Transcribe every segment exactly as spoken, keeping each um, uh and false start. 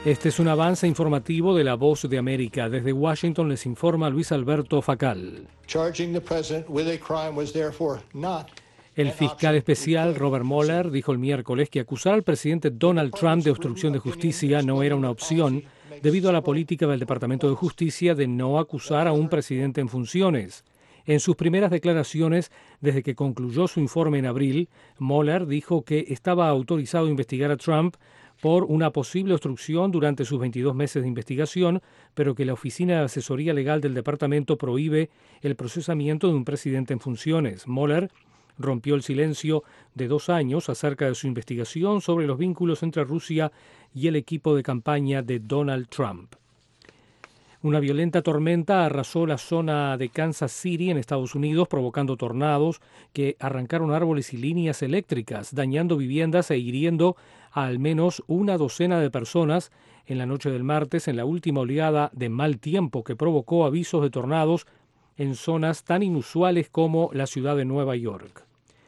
Este es un avance informativo de La Voz de América. Desde Washington les informa Luis Alberto Facal. El fiscal especial Robert Mueller dijo el miércoles que acusar al presidente Donald Trump de obstrucción de justicia no era una opción debido a la política del Departamento de Justicia de no acusar a un presidente en funciones. En sus primeras declaraciones, desde que concluyó su informe en abril, Mueller dijo que estaba autorizado a investigar a Trump por una posible obstrucción durante sus veintidós meses de investigación, pero que la Oficina de Asesoría Legal del Departamento prohíbe el procesamiento de un presidente en funciones. Mueller rompió el silencio de dos años acerca de su investigación sobre los vínculos entre Rusia y el equipo de campaña de Donald Trump. Una violenta tormenta arrasó la zona de Kansas City en Estados Unidos, provocando tornados que arrancaron árboles y líneas eléctricas, dañando viviendas e hiriendo a al menos una docena de personas en la noche del martes, en la última oleada de mal tiempo que provocó avisos de tornados en zonas tan inusuales como la ciudad de Nueva York.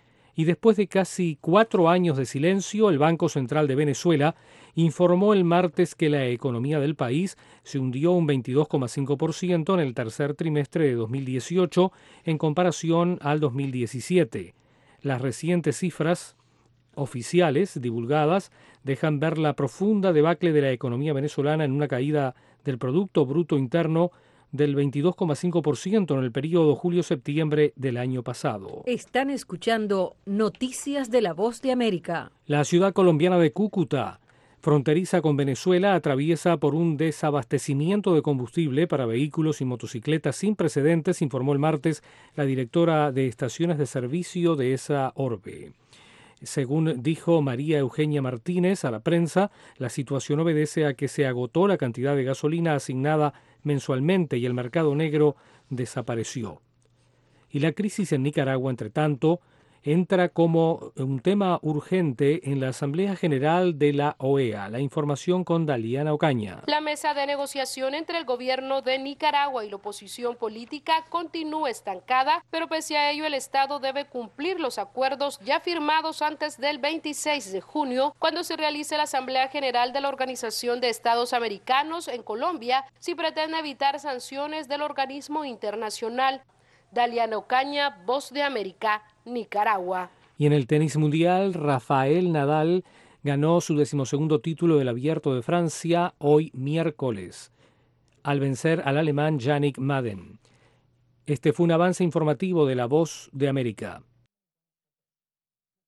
Y después de casi cuatro años de silencio, el Banco Central de Venezuela informó el martes que la economía del país se hundió un veintidós coma cinco por ciento en el tercer trimestre de dos mil dieciocho en comparación al dos mil diecisiete. Las recientes cifras oficiales divulgadas dejan ver la profunda debacle de la economía venezolana en una caída del Producto Bruto Interno del veintidós coma cinco por ciento en el periodo julio-septiembre del año pasado. Están escuchando Noticias de La Voz de América. La ciudad colombiana de Cúcuta, fronteriza con Venezuela, atraviesa por un desabastecimiento de combustible para vehículos y motocicletas sin precedentes, informó el martes la directora de estaciones de servicio de esa orbe. Según dijo María Eugenia Martínez a la prensa, la situación obedece a que se agotó la cantidad de gasolina asignada mensualmente y el mercado negro desapareció. Y la crisis en Nicaragua, entre tanto, entra como un tema urgente en la Asamblea General de la O E A. La información con Daliana Ocaña. La mesa de negociación entre el gobierno de Nicaragua y la oposición política continúa estancada, pero pese a ello el Estado debe cumplir los acuerdos ya firmados antes del veintiséis de junio, cuando se realice la Asamblea General de la Organización de Estados Americanos en Colombia, si pretende evitar sanciones del organismo internacional. Daliana Ocaña, Voz de América, Nicaragua. Y en el tenis mundial, Rafael Nadal ganó su decimosegundo título del Abierto de Francia hoy miércoles, al vencer al alemán Yannick Madden. Este fue un avance informativo de La Voz de América.